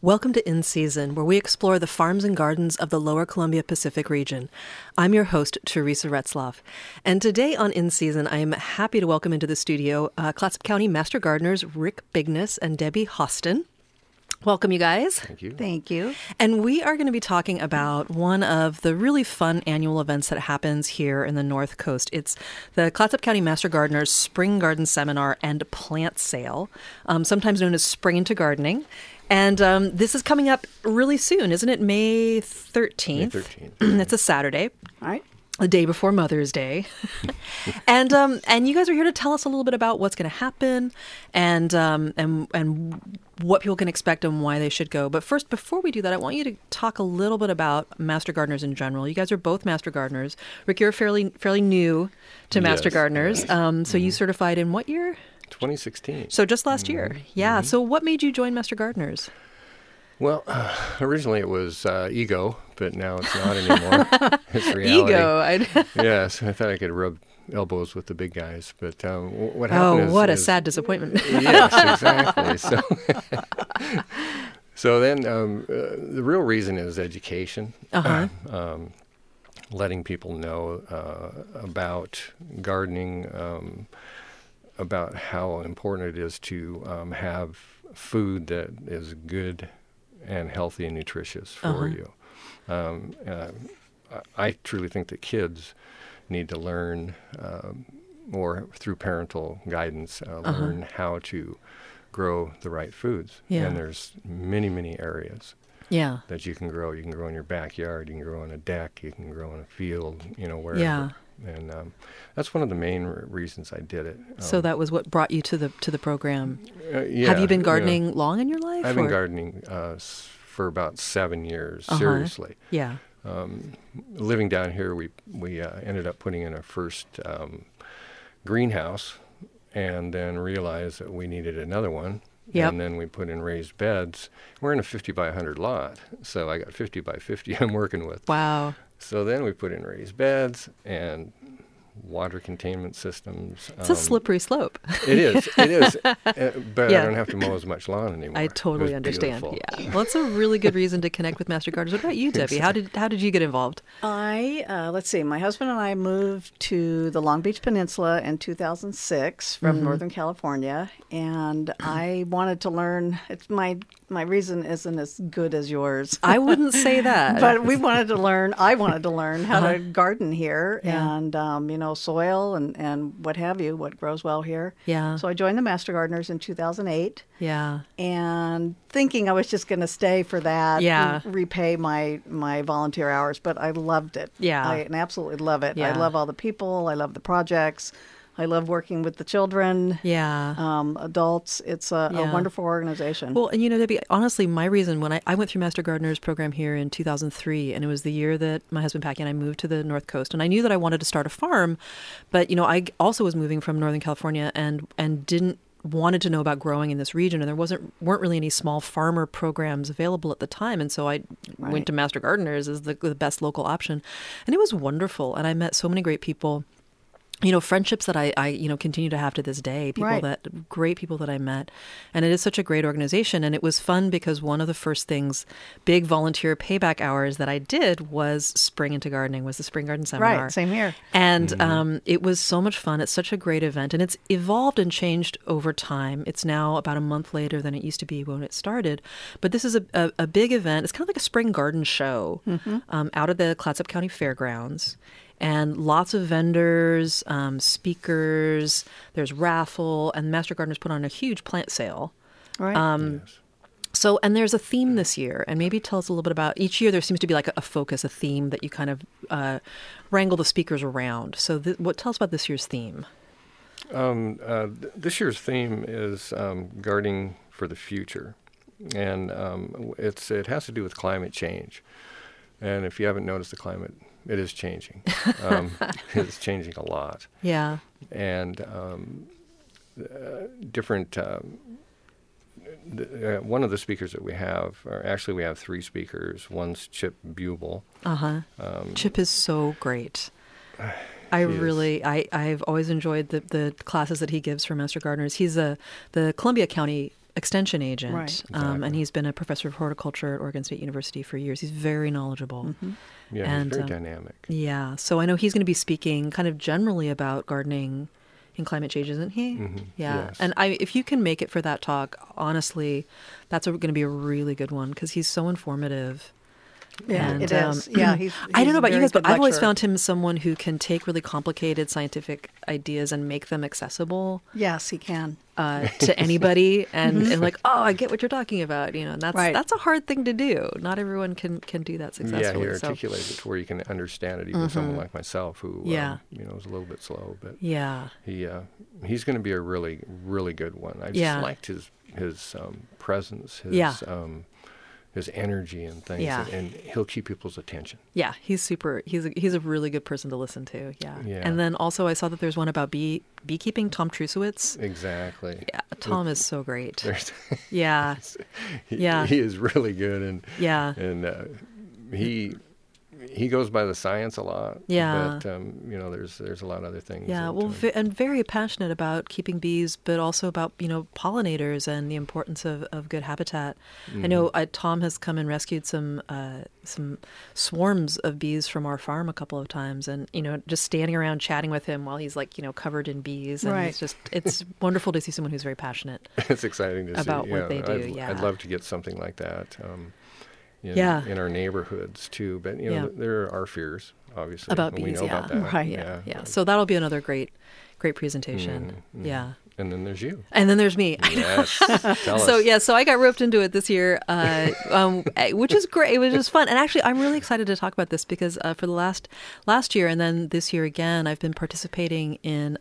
Welcome to In Season, where we explore the farms and gardens of the Lower Columbia Pacific region. I'm your host, Teresa Retzlaff. And today on In Season, I am happy to welcome into the studio Clatsop County Master Gardeners Rick Bigness and Debbie Hostin. Welcome, you guys. Thank you. Thank you. And we are going to be talking about one of the really fun annual events that happens here in the North Coast. It's the Clatsop County Master Gardeners Spring Garden Seminar and Plant Sale, sometimes known as Spring into Gardening. And this is coming up really soon, isn't it? May 13th. May 13th. It's a Saturday. All right. The day before Mother's Day. and you guys are here to tell us a little bit about what's going to happen and what people can expect and why they should go. But first, before we do that, I want you to talk a little bit about Master Gardeners in general. You guys are both Master Gardeners. Rick, you're fairly new to Master Gardeners. Yes. So you certified in what year? 2016. So just last year. Yeah. So what made you join Master Gardeners? Well, originally it was ego, but now it's not anymore. It's reality. Ego. Yes, I thought I could rub elbows with the big guys, but what happened what a sad disappointment. Yes, exactly. So then the real reason is education. Letting people know about gardening, about how important it is to have food that is good and healthy and nutritious for you. I truly think that kids need to learn, or through parental guidance, learn how to grow the right foods. Yeah. And there's many, many areas that you can grow. You can grow in your backyard. You can grow on a deck. You can grow in a field, wherever. Yeah. And that's one of the main reasons I did it. So that was what brought you to the program. Yeah, Have you been gardening long in your life? I've been gardening for about 7 years, seriously. Yeah. Living down here, we ended up putting in our first greenhouse, and then realized that we needed another one. Yep. And then we put in raised beds. We're in a 50 by 100 lot, so I got 50 by 50 I'm working with. Wow. So then we put in raised beds and water containment systems. It's a slippery slope. It is, but I don't have to mow as much lawn anymore. I totally understand. Beautiful. Yeah, well, it's a really good reason to connect with Master Gardeners. What about you, Debbie? How did you get involved? Let's see. My husband and I moved to the Long Beach Peninsula in 2006 from Northern California, and I wanted to learn. It's my reason isn't as good as yours. I wouldn't say that. But we wanted to learn. I wanted to learn how to garden here, and soil and what have you, what grows well here. Yeah. So I joined the Master Gardeners in 2008. Yeah. And thinking I was just going to stay for that, repay my volunteer hours, but I loved it. Yeah. I absolutely love it. Yeah. I love all the people. I love the projects. I love working with the children, adults. It's a wonderful organization. Well, and Debbie, honestly, my reason when I went through Master Gardeners program here in 2003, and it was the year that my husband Packy and I moved to the North Coast, and I knew that I wanted to start a farm, but I also was moving from Northern California and wanted to know about growing in this region, and there weren't really any small farmer programs available at the time, and so I went to Master Gardeners as the best local option, and it was wonderful, and I met so many great people. Friendships that I continue to have to this day, great people that I met. And it is such a great organization. And it was fun because one of the first things, big volunteer payback hours that I did was Spring into Gardening, was the Spring Garden Seminar. Right, same here. And it was so much fun. It's such a great event. And it's evolved and changed over time. It's now about a month later than it used to be when it started. But this is a big event. It's kind of like a spring garden show out at the Clatsop County Fairgrounds. And lots of vendors, speakers, there's raffle, and Master Gardeners put on a huge plant sale. Right. So, and there's a theme this year, and maybe tell us a little bit about, each year there seems to be like a focus, a theme that you kind of wrangle the speakers around. So tell us about this year's theme. This year's theme is gardening for the future. And it has to do with climate change. And if you haven't noticed the climate, it is changing. It's changing a lot. Yeah. And different. One of the speakers that we have, or actually we have 3 speakers. One's Chip Bubel. Chip is so great. I've always enjoyed the classes that he gives for Master Gardeners. He's the Columbia County extension agent, Right. Exactly. and he's been a professor of horticulture at Oregon State University for years. He's very knowledgeable. Yeah, And, he's very dynamic. Yeah, so I know he's going to be speaking kind of generally about gardening in climate change, isn't he? Yeah, Yes. and if you can make it for that talk, honestly, that's going to be a really good one because he's so informative. Yeah, And, it is. Yeah, he's I don't know a about you very guys, but good I've always lecturer. found him someone who can take really complicated scientific ideas and make them accessible Yes, he can. to anybody, and like, oh, I get what you're talking about, and that's Right. that's a hard thing to do. Not everyone can do that Yeah, successfully. he so. articulates it to where you can understand it, even someone like myself who, Yeah. is a little bit slow. But Yeah, he's going to be a really, really good one. I just Yeah. liked his presence, his energy and things, Yeah. and he'll keep people's attention. yeah, he's super. He's a really good person to listen to. Yeah. Yeah. And then also I saw that there's one about beekeeping. Tom Trusowitz. Exactly. Yeah, Tom is so great. There's Yeah, yeah. he is really good, and yeah, he goes by the science a lot. Yeah. But there's a lot of other things. yeah. that, Well, and very passionate about keeping bees, but also about pollinators and the importance of good habitat. I know Tom has come and rescued some swarms of bees from our farm a couple of times, and just standing around chatting with him while he's like covered in bees, and Right. it's wonderful to see someone who's very passionate. it's exciting to About see. what they do, I'd, yeah. I'd love to get something like that. Yeah. In our neighborhoods too, but Yeah. there are fears, obviously, About and we bees, know yeah. about that. Right. Yeah. So that'll be another great presentation. Yeah. And then there's you. And then there's me. Yes. Tell So us. so I got roped into it this year, which is great. It was just fun, and actually, I'm really excited to talk about this because for the last year and then this year again, I've been participating in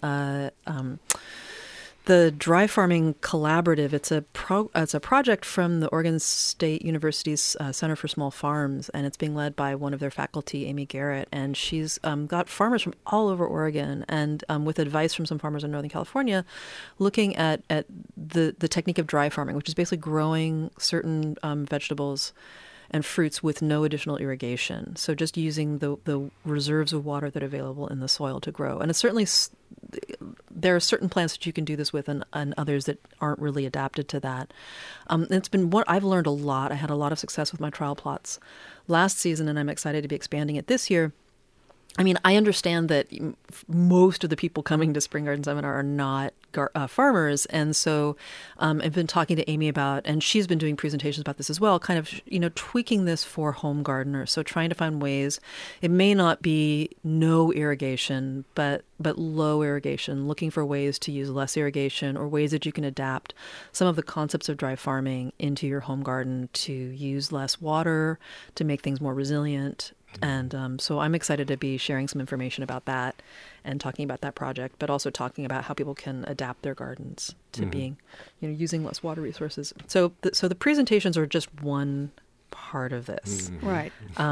the Dry Farming Collaborative. It's a project from the Oregon State University's Center for Small Farms, and it's being led by one of their faculty, Amy Garrett. And she's got farmers from all over Oregon, and with advice from some farmers in Northern California, looking at the technique of dry farming, which is basically growing certain vegetables and fruits with no additional irrigation. So just using the reserves of water that are available in the soil to grow. And it's certainly, there are certain plants that you can do this with and others that aren't really adapted to that. It's been what I've learned a lot. I had a lot of success with my trial plots last season, and I'm excited to be expanding it this year. I mean, I understand that most of the people coming to Spring Garden Seminar are not farmers. And so I've been talking to Amy about, and she's been doing presentations about this as well, kind of, tweaking this for home gardeners. So trying to find ways, it may not be no irrigation, but low irrigation, looking for ways to use less irrigation or ways that you can adapt some of the concepts of dry farming into your home garden to use less water, to make things more resilient. And so I'm excited to be sharing some information about that and talking about that project, but also talking about how people can adapt their gardens to being, using less water resources. So the presentations are just one part of this. Right.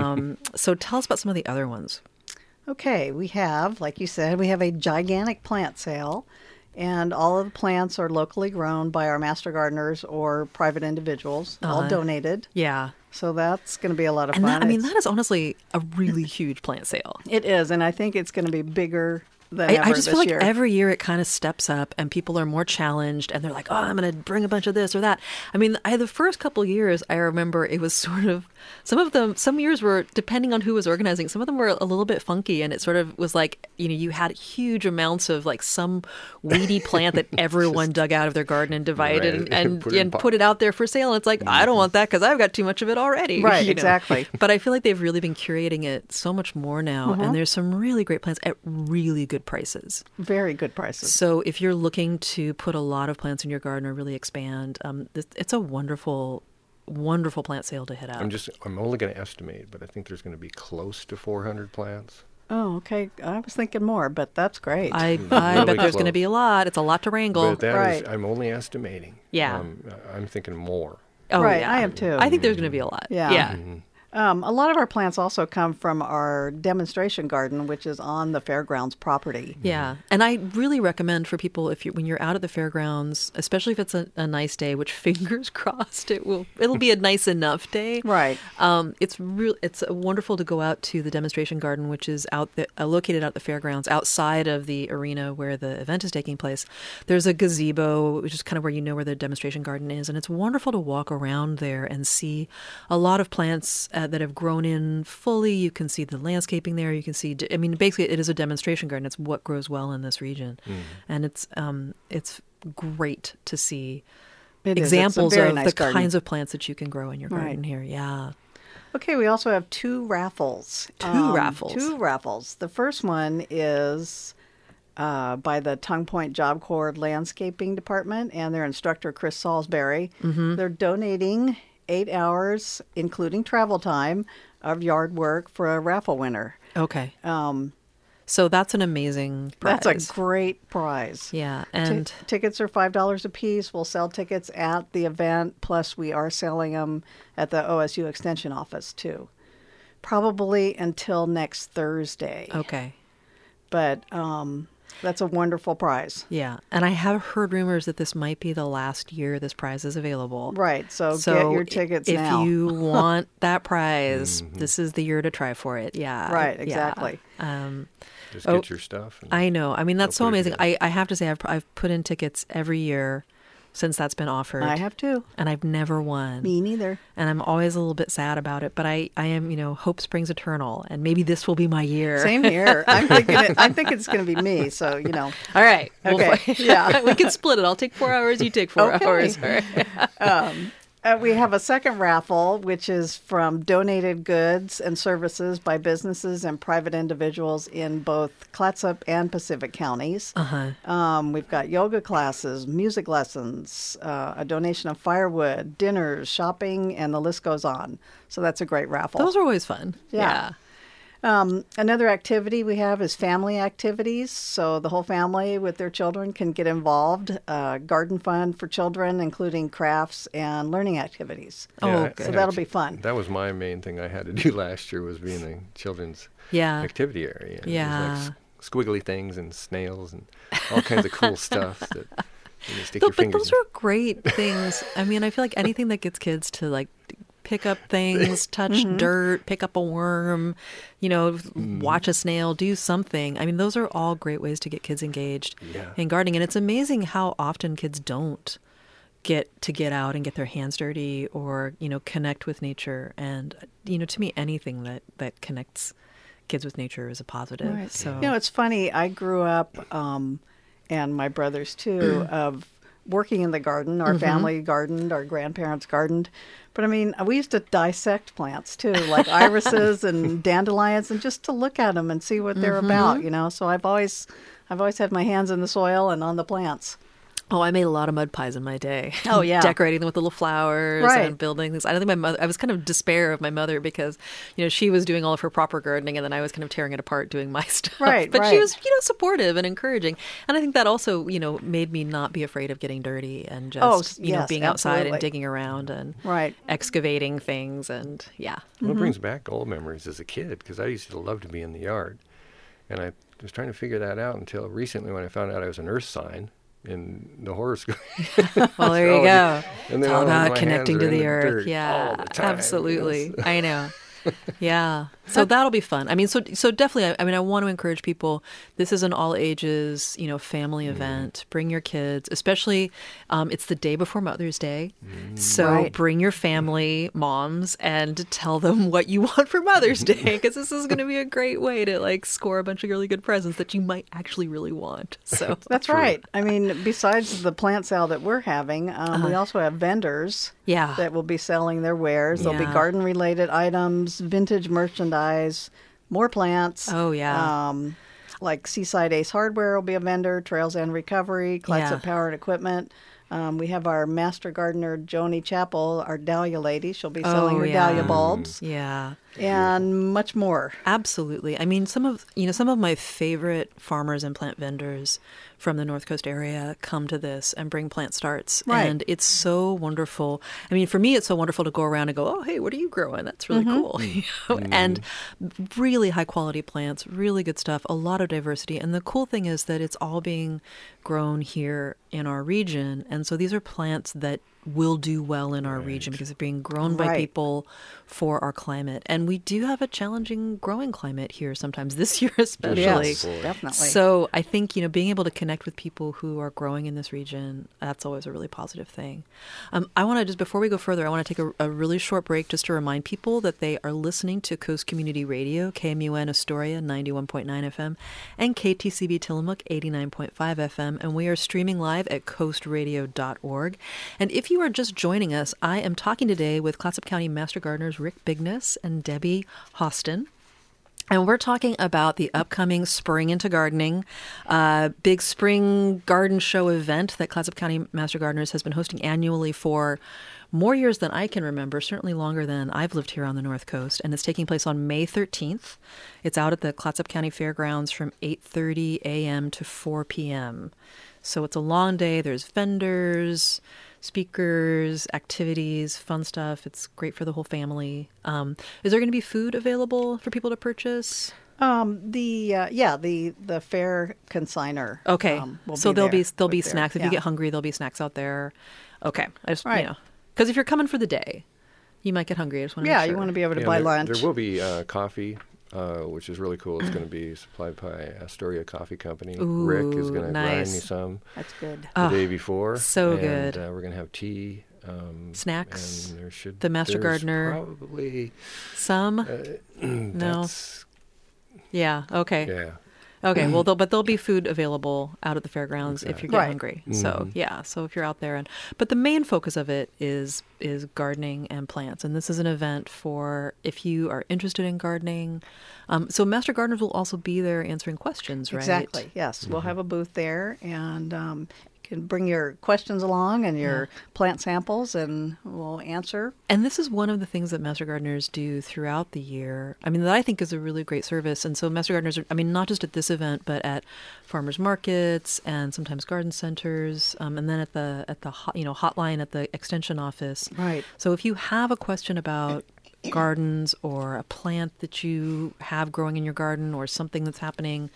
So tell us about some of the other ones. Okay, we have, like you said, we have a gigantic plant sale, and all of the plants are locally grown by our master gardeners or private individuals, all donated. Yeah. So that's going to be a lot of And fun. that is honestly a really huge plant sale. It is, and I think it's going to be bigger than I ever just this feel like year. every year it kind of steps up and people are more challenged and they're like, oh, I'm going to bring a bunch of this or that. I mean, the first couple of years, I remember it was sort of, some years were, depending on who was organizing, some of them were a little bit funky, and it sort of was like, you had huge amounts of like some weedy plant that everyone dug out of their garden and divided Right. and Put it in put it out there for sale. And it's like, I don't want that because I've got too much of it already. Right, exactly. But I feel like they've really been curating it so much more now, and there's some really great plants at really good prices. Very good prices. So if you're looking to put a lot of plants in your garden or really expand, it's a wonderful plant sale to hit up. I'm only going to estimate, but I think there's going to be close to 400 plants. Oh, okay. I was thinking more, but that's great. I Really bet there's going to close. be a lot. It's a lot to wrangle. But that Right. is, I'm only estimating. Yeah. I'm thinking more. Oh, Right, yeah. I am too. I think there's going to be a lot. Yeah. Yeah. A lot of our plants also come from our demonstration garden, which is on the fairgrounds property. Yeah, and I really recommend for people when you're out at the fairgrounds, especially if it's a nice day, which fingers crossed it'll be a nice enough day. Right. It's wonderful to go out to the demonstration garden, which is located out at the fairgrounds, outside of the arena where the event is taking place. There's a gazebo, which is kind of where you know where the demonstration garden is, and it's wonderful to walk around there and see a lot of plants that have grown in fully. You can see the landscaping there. You can see, I mean, basically it is a demonstration garden. It's what grows well in this region. And it's great to see examples of the kinds of plants that you can grow in your garden here. Yeah. Okay, we also have two raffles. Two raffles. The first one is by the Tongue Point Job Corps Landscaping Department and their instructor, Chris Salisbury. They're donating 8 hours, including travel time, of yard work for a raffle winner. Okay. So that's an amazing prize. That's a great prize. Yeah. And tickets are $5 a piece. We'll sell tickets at the event. Plus, we are selling them at the OSU Extension office, too. Probably until next Thursday. Okay. But that's a wonderful prize. Yeah. And I have heard rumors that this might be the last year this prize is available. Right. So get your tickets now. If you want that prize, this is the year to try for it. Yeah. Right. Exactly. Yeah. Just get your stuff. I know. I mean, that's so amazing. I have to say, I've put in tickets every year since that's been offered. I have too. And I've never won. Me neither. And I'm always a little bit sad about it. But I am, hope springs eternal. And maybe this will be my year. Same here. I'm thinking it's going to be me. So, All right. Okay. Yeah. We can split it. I'll take 4 hours. You take 4 hours. All right. We have a second raffle, which is from donated goods and services by businesses and private individuals in both Clatsop and Pacific counties. We've got yoga classes, music lessons, a donation of firewood, dinners, shopping, and the list goes on. So that's a great raffle. Those are always fun. Yeah. Another activity we have is family activities. So the whole family with their children can get involved. Garden fund for children, including crafts and learning activities. Yeah, so that'll be fun. That was my main thing I had to do last year, was be in the children's activity area. Yeah. It was like squiggly things and snails and all kinds of cool stuff that you just stick your fingers But those are great things. I mean, I feel like anything that gets kids to pick up things, touch dirt, pick up a worm, watch a snail, do something. I mean, those are all great ways to get kids engaged in gardening. And it's amazing how often kids don't get out and get their hands dirty or, connect with nature. And, to me, anything that connects kids with nature is a positive. Right. So, it's funny. I grew up, and my brothers too, of working in the garden. Our family gardened, our grandparents gardened. But I mean, we used to dissect plants too, like irises and dandelions, and just to look at them and see what they're about, So I've always had my hands in the soil and on the plants. Oh, I made a lot of mud pies in my day. Oh, yeah. Decorating them with little flowers and building things. I don't think I was kind of despair of my mother because, she was doing all of her proper gardening and then I was kind of tearing it apart doing my stuff. Right, but she was, supportive and encouraging. And I think that also, made me not be afraid of getting dirty and just, being outside and digging around and excavating things and, Well, it brings back old memories as a kid because I used to love to be in the yard. And I was trying to figure that out until recently when I found out I was an earth sign in the horoscope. Well, there you go. And it's all about connecting to the earth. Yeah, absolutely. I know. Yeah. So that'll be fun. I mean, so definitely, I want to encourage people. This is an all ages, family event. Bring your kids, especially, it's the day before Mother's Day. So bring your family, moms, and tell them what you want for Mother's Day, because this is going to be a great way to score a bunch of really good presents that you might actually really want. So that's right. I mean, besides the plant sale that we're having, we also have vendors that will be selling their wares. There'll be garden related items, vintage merchandise, more plants. Oh, yeah. Like Seaside Ace Hardware will be a vendor, Trails and Recovery, Clatsop Power and Equipment, We have our master gardener, Joni Chappell, our dahlia lady. She'll be selling her yeah. dahlia bulbs Yeah. and much more. Absolutely. I mean, some of my favorite farmers and plant vendors from the North Coast area come to this and bring plant starts. Right. And it's so wonderful. I mean, for me, it's so wonderful to go around and go, oh, hey, what are you growing? That's really cool. You know? And really high quality plants, really good stuff, a lot of diversity. And the cool thing is that it's all being grown here in our region. And so these are plants that will do well in our region because they're being grown by Right. people for our climate. And we do have a challenging growing climate here sometimes, this year especially. Yes, definitely. So I think, being able to connect with people who are growing in this region, that's always a really positive thing. I want to just, before we go further, I want to take a really short break just to remind people that they are listening to Coast Community Radio, KMUN Astoria, 91.9 FM, and KTCB Tillamook, 89.5 FM. And we are streaming live at coastradio.org. And if you are just joining us, I am talking today with Clatsop County Master Gardeners Rick Bigness and Debbie Hostin. And we're talking about the upcoming Spring into Gardening, big spring garden show event that Clatsop County Master Gardeners has been hosting annually for more years than I can remember, certainly longer than I've lived here on the North Coast. And it's taking place on May 13th. It's out at the Clatsop County Fairgrounds from 8:30 a.m. to 4 p.m. So it's a long day. There's vendors, speakers, activities, fun stuff. It's great for the whole family. Is there going to be food available for people to purchase? The fair consigner. Okay, will so be there'll there be with their- snacks. If yeah. you get hungry, there'll be snacks out there. Okay, I just Right. because if you're coming for the day, you might get hungry. I just want to Yeah, make sure. you want to be able to Yeah, buy there, lunch. There will be coffee, which is really cool. It's going to be supplied by Astoria Coffee Company. Rick is going to grind me nice. some That's good. the day before. so and, good. We're going to have tea. Snacks? And there should, The Master there's Gardener? Probably. Some? No. That's, Yeah. Okay. yeah. Okay, well, there'll be food available out at the fairgrounds if you get Right. hungry. So yeah, so if you're out there, but the main focus of it is gardening and plants, and this is an event for if you are interested in gardening. So Master Gardeners will also be there answering questions, right? Exactly. Yes, we'll have a booth there, and you can bring your questions along and your plant samples, and we'll answer. And this is one of the things that Master Gardeners do throughout the year. I mean, that I think is a really great service. And so Master Gardeners are, I mean, not just at this event, but at farmers markets and sometimes garden centers, and then at the hotline at the extension office. Right. So if you have a question about gardens or a plant that you have growing in your garden or something that's happening,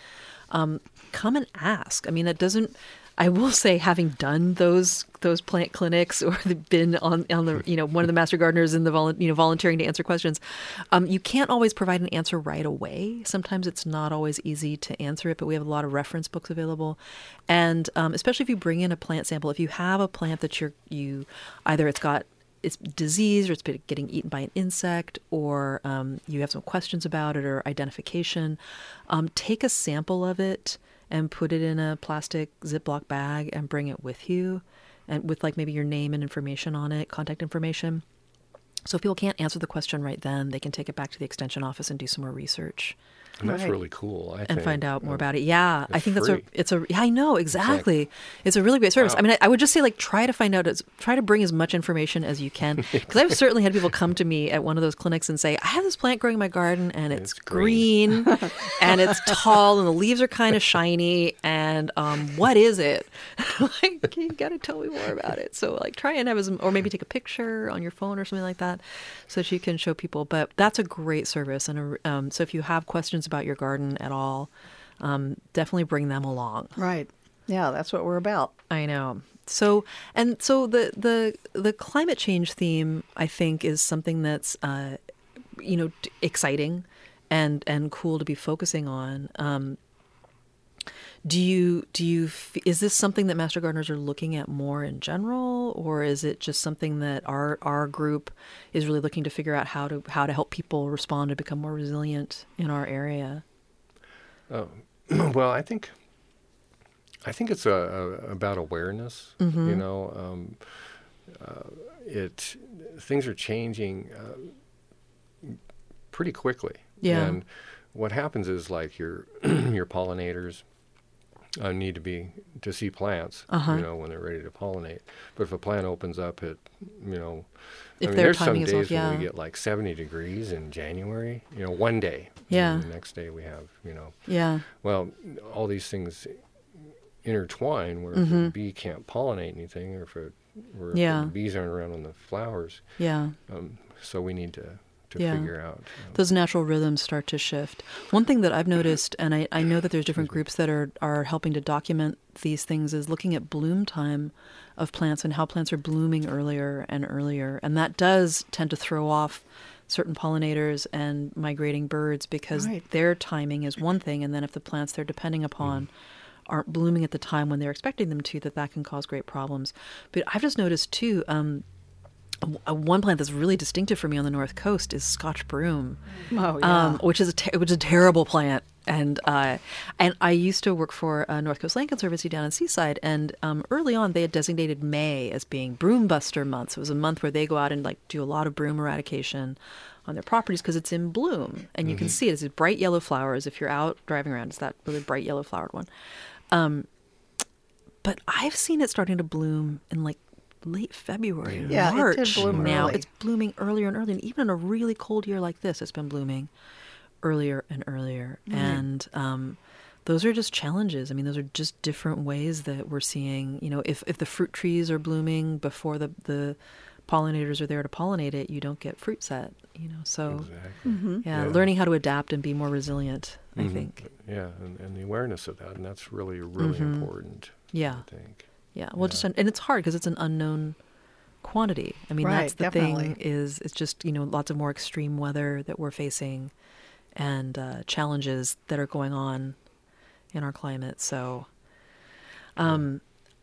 come and ask. I mean, that doesn't. I will say, having done those plant clinics or been on the one of the Master Gardeners in the volunteering to answer questions, you can't always provide an answer right away. Sometimes it's not always easy to answer it, but we have a lot of reference books available, and especially if you bring in a plant sample, if you have a plant that you either it's diseased or it's been getting eaten by an insect, or you have some questions about it or identification, take a sample of it and put it in a plastic Ziploc bag and bring it with you, and with like maybe your name and information on it, contact information. So if people can't answer the question right then, they can take it back to the extension office and do some more research. And that's Right. really cool, I think. And find out more about it. Yeah, I it's think free. yeah, I know, exactly. It's a really great service. Wow. I mean, I would just say, like, try to bring as much information as you can. Because I've certainly had people come to me at one of those clinics and say, I have this plant growing in my garden and it's green and it's tall and the leaves are kind of shiny. And what is it? Like, you got to tell me more about it. So, like, try and or maybe take a picture on your phone or something like that so that you can show people. But that's a great service. And so if you have questions about your garden at all, definitely bring them along. Right. Yeah, that's what we're about. I know. So the climate change theme, I think, is something that's exciting and cool to be focusing on. Is this something that Master Gardeners are looking at more in general, or is it just something that our group is really looking to figure out how to help people respond and become more resilient in our area? Well, I think it's about awareness. Mm-hmm. You know, things are changing pretty quickly. Yeah. And what happens is, like, your your pollinators need to see plants, when they're ready to pollinate. But if a plant opens up at, If their there's some timing is days off, when yeah. we get like 70 degrees in January, one day. Yeah. And the next day we have, Yeah. well, all these things intertwine where if a bee can't pollinate anything, or if the bees aren't around on the flowers, Yeah. so we need to Yeah. figure out. Those natural rhythms start to shift. One thing that I've noticed, and I know that there's different groups that are helping to document these things, is looking at bloom time of plants and how plants are blooming earlier and earlier. And that does tend to throw off certain pollinators and migrating birds, because Right. their timing is one thing. And then if the plants they're depending upon aren't blooming at the time when they're expecting them to, that can cause great problems. But I've just noticed too, one plant that's really distinctive for me on the North Coast is Scotch broom, Oh, yeah. which is a terrible plant. And I used to work for North Coast Land Conservancy down in Seaside, and early on they had designated May as being Broom Buster month. So it was a month where they go out and do a lot of broom eradication on their properties because it's in bloom, and you can see it. It's bright yellow flowers. If you're out driving around, it's that really bright yellow flowered one. But I've seen it starting to bloom in late February, Yeah, it March. did bloom now early. it's blooming earlier and earlier, and even in a really cold year like this, it's been blooming earlier and earlier. And those are just challenges. I mean, those are just different ways that we're seeing. If the fruit trees are blooming before the pollinators are there to pollinate it, you don't get fruit set. So Exactly. yeah, learning how to adapt and be more resilient, I think. Yeah, and the awareness of that, and that's really, really important. Yeah. I think. Yeah, well, and it's hard because it's an unknown quantity. I mean, Right, that's the definitely. thing. It's just lots of more extreme weather that we're facing, and challenges that are going on in our climate. So, I'm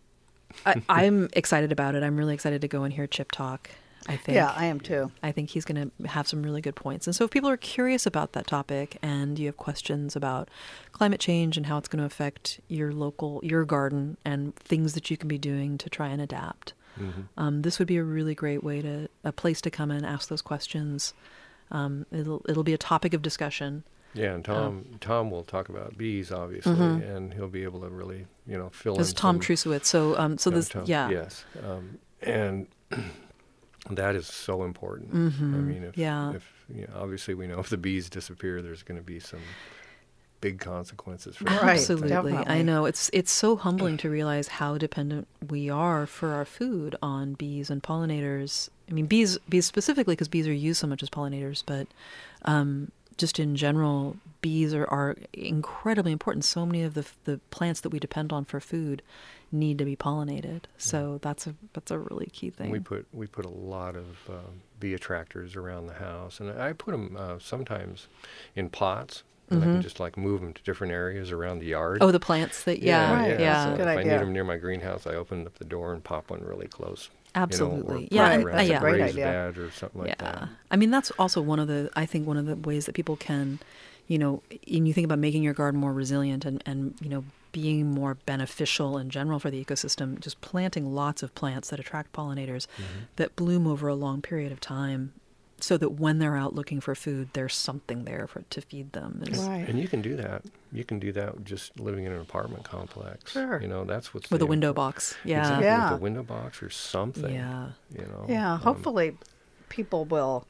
excited about it. I'm really excited to go and hear Chip talk. I think. Yeah, I am too. I think he's going to have some really good points. And so if people are curious about that topic and you have questions about climate change and how it's going to affect your garden and things that you can be doing to try and adapt, this would be a really great a place to come and ask those questions. It'll be a topic of discussion. Yeah, and Tom will talk about bees, obviously, and he'll be able to really, fill in. This is Tom some- Trusowitz. So Tom, yeah. Yes, and that is so important. I mean, if obviously we know if the bees disappear, there's going to be some big consequences for that. Right, Absolutely. definitely. I know. It's so humbling to realize how dependent we are for our food on bees and pollinators. I mean, bees specifically, because bees are used so much as pollinators, but just in general, bees are incredibly important. So many of the plants that we depend on for food need to be pollinated. So that's a really key thing. We put a lot of bee attractors around the house, and I put them sometimes in pots, and I can just move them to different areas around the yard. Oh, the plants that Right, yeah. So Good if I idea. need them near my greenhouse, I open up the door and pop one really close. Absolutely. Or Yeah, put and- it around yeah. a Great raised idea. bed or something like Yeah. that. I mean, that's also one of the ways that people can, and you think about making your garden more resilient and being more beneficial in general for the ecosystem, just planting lots of plants that attract pollinators that bloom over a long period of time, so that when they're out looking for food, there's something there to feed them. Right. And you can do that. You can do that just living in an apartment complex. Sure. That's what's With a the window import- box. Yeah. Exactly, Yeah. with a window box or something. Yeah. Yeah, hopefully people will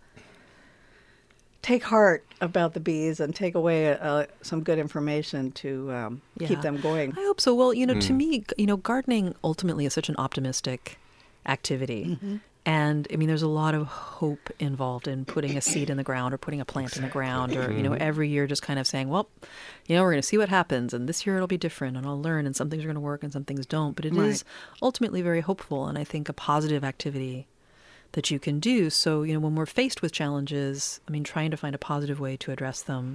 take heart about the bees and take away some good information to Yeah. keep them going. I hope so. Well, to me, gardening ultimately is such an optimistic activity. And I mean, there's a lot of hope involved in putting a seed in the ground or putting a plant in the ground, or, every year just kind of saying, well, we're going to see what happens. And this year it'll be different, and I'll learn, and some things are going to work and some things don't. But it is ultimately very hopeful, and I think a positive activity that you can do. So, when we're faced with challenges, I mean, trying to find a positive way to address them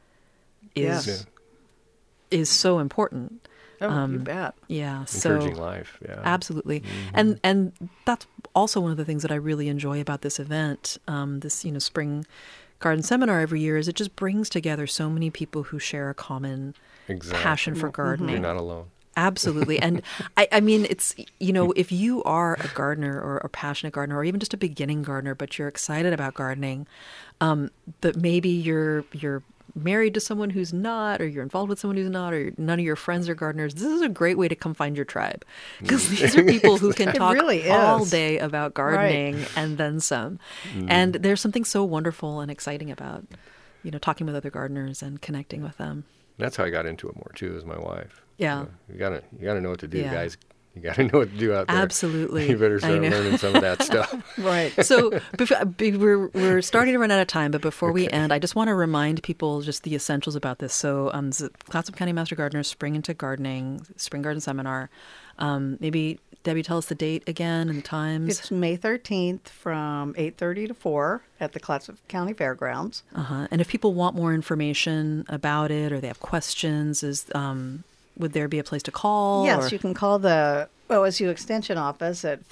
is Yes. is so important. Oh, you bet. Yeah. So Encouraging life. Yeah. absolutely. And that's also one of the things that I really enjoy about this event, this, spring garden seminar every year, is it just brings together so many people who share a common Exactly. passion for You're gardening. not alone. Absolutely. And I mean, it's, if you are a gardener or a passionate gardener, or even just a beginning gardener, but you're excited about gardening, but maybe you're married to someone who's not, or you're involved with someone who's not, or none of your friends are gardeners, this is a great way to come find your tribe. Because these are people who can talk really all is. day about gardening and then some. And there's something so wonderful and exciting about, talking with other gardeners and connecting with them. That's how I got into it more too, is my wife. Yeah. You gotta know what to do, Yeah. guys. You gotta know what to do out there. Absolutely. You better I start know. learning some of that stuff. Right. So we're starting to run out of time, but before we end, I just want to remind people just the essentials about this. So the Clatsop County Master Gardeners Spring into Gardening, Spring Garden Seminar. Maybe, Debbie, tell us the date again and the times. It's May 13th from 8:30 to 4 at the Clatsop County Fairgrounds. And if people want more information about it or they have questions, would there be a place to call? Yes, or- you can call the OSU Extension Office at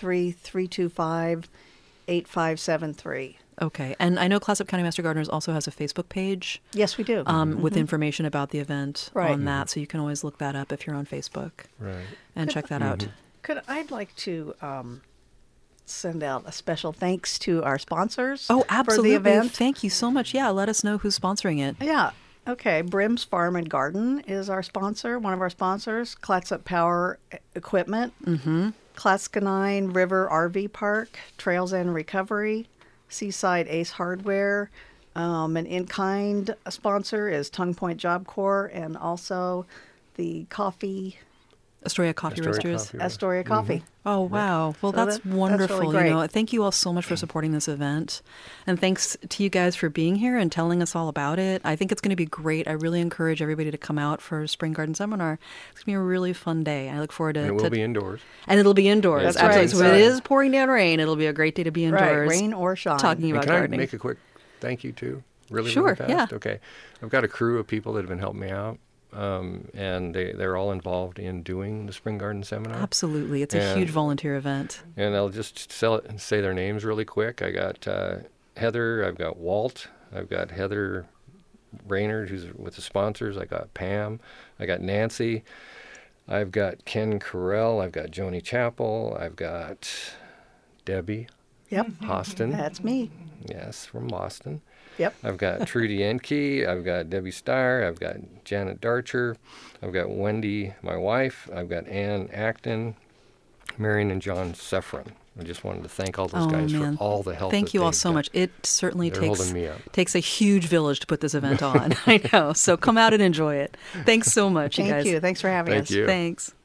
503-325-8573. Okay. And I know Clatsop County Master Gardeners also has a Facebook page Yes, we do. with information about the event Right. on that. So you can always look that up if you're on Facebook Right. and check that out. I'd like to send out a special thanks to our sponsors Oh, absolutely. for the event. Thank you so much. Yeah, let us know who's sponsoring it. Yeah. Okay. Brim's Farm and Garden is our sponsor, one of our sponsors. Clatsop Power Equipment. Clatskanie River RV Park. Trails and Recovery. Seaside Ace Hardware. An in-kind sponsor is Tongue Point Job Corps, and also the coffee, Astoria Coffee Astoria Roasters. Coffee. Astoria Coffee. Oh, wow. Well, So that's that's really wonderful. great. Thank you all so much for supporting this event. And thanks to you guys for being here and telling us all about it. I think it's going to be great. I really encourage everybody to come out for Spring Garden Seminar. It's going to be a really fun day. I look forward to And it will be indoors. And it'll be indoors. That's Absolutely. right. So if it is pouring down rain, it'll be a great day to be indoors. Right. Rain or shine. Talking And about can gardening. I make a quick thank you too? Really, Sure, really fast? yeah. Okay. I've got a crew of people that have been helping me out. And they're all involved in doing the Spring Garden Seminar. Absolutely. It's a And- huge volunteer event. And I'll just say their names really quick. I got Heather, I've got Walt, I've got Heather Raynard, who's with the sponsors. I got Pam, I got Nancy, I've got Ken Carell, I've got Joni Chappell, I've got Debbie Yep. Hostin, That's me. yes, from Boston. Yep. I've got Trudy Enke, I've got Debbie Starr, I've got Janet Darcher, I've got Wendy, my wife, I've got Ann Acton, Marion and John Seffron. I just wanted to thank all those guys man. for all the help. Thank that you all they've so done. much. It certainly They're takes holding me up. takes a huge village to put this event on. I know. So come out and enjoy it. Thanks so much, you Thank guys. you. Thanks for having Thank us. you. Thanks.